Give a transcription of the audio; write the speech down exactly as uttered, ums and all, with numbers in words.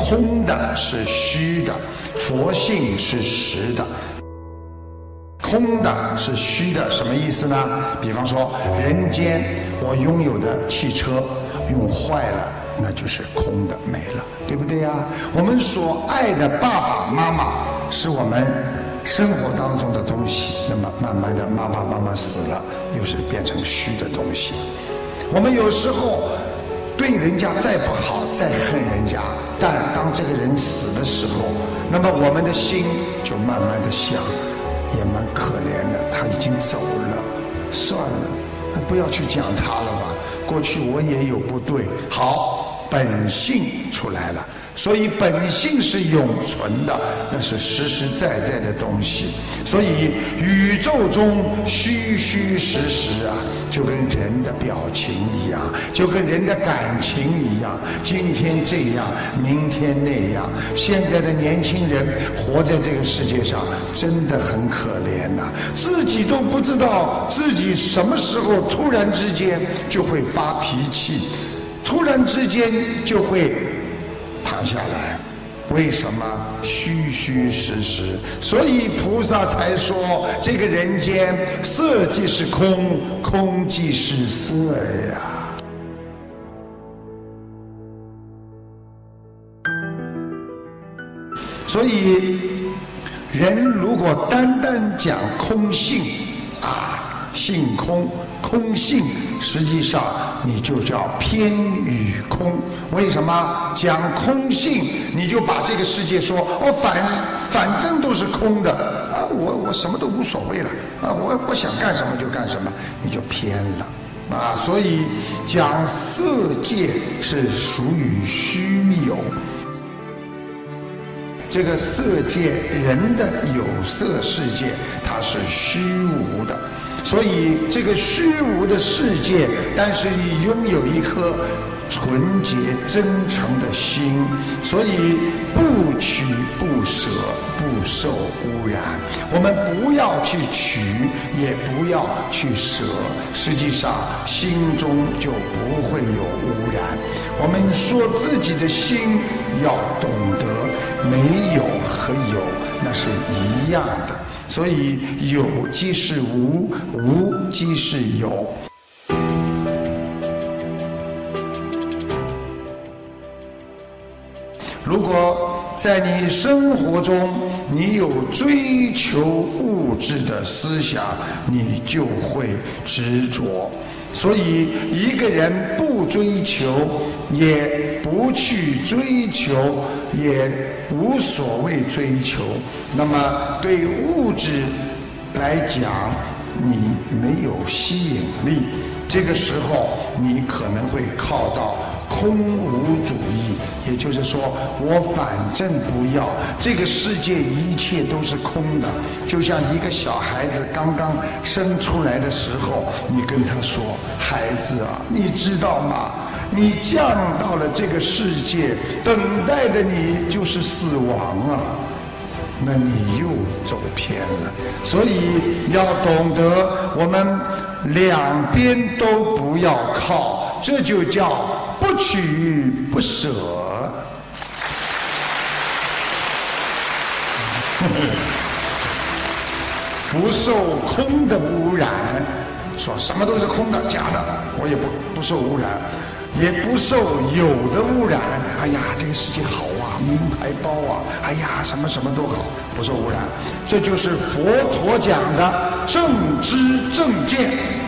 空的是虚的，佛性是实的。空的是虚的，什么意思呢？比方说，人间我拥有的汽车用坏了，那就是空的，没了，对不对呀？我们所爱的爸爸妈妈是我们生活当中的东西，那么慢慢的，妈妈妈妈死了，又是变成虚的东西。我们有时候对人家再不好，再恨人家，但当这个人死的时候，那么我们的心就慢慢的想，也蛮可怜的，他已经走了，算了，不要去讲他了吧。过去我也有不对，好，本性出来了，所以本性是永存的，那是实实在在的东西。所以宇宙中虚虚实实啊，就跟人的表情一样，就跟人的感情一样，今天这样，明天那样。现在的年轻人活在这个世界上真的很可怜呐、啊，自己都不知道自己什么时候突然之间就会发脾气，突然之间就会躺下来。为什么？虚虚实实。所以菩萨才说，这个人间色即是空，空即是色呀。所以人如果单单讲空性啊，性空空性，实际上你就叫偏与空。为什么讲空性？你就把这个世界说哦，反反正都是空的啊，我我什么都无所谓了啊，我我想干什么就干什么，你就偏了啊。所以讲色界是属于虚有。这个色界，人的有色世界，它是虚无的。所以这个虚无的世界，但是你拥有一颗纯洁真诚的心，所以不取不舍，不受污染。我们不要去取，也不要去舍，实际上心中就不会有污染。我们说自己的心要懂得，没有和有那是一样的。所以有即是无，无即是有。如果在你生活中你有追求物质的思想，你就会执着。所以一个人不追求，也不去追求，也无所谓追求，那么对物质来讲你没有吸引力，这个时候你可能会靠到空无主义，也就是说我反正不要，这个世界一切都是空的。就像一个小孩子刚刚生出来的时候，你跟他说，孩子啊，你知道吗，你降到了这个世界，等待的你就是死亡啊，那你又走偏了。所以要懂得我们两边都不要靠，这就叫不取不舍。不受空的污染，说什么都是空的假的，我也不不受污染，也不受有的污染。哎呀，这个世界好啊，名牌包啊，哎呀，什么什么都好，不受污染。这就是佛陀讲的正知正见。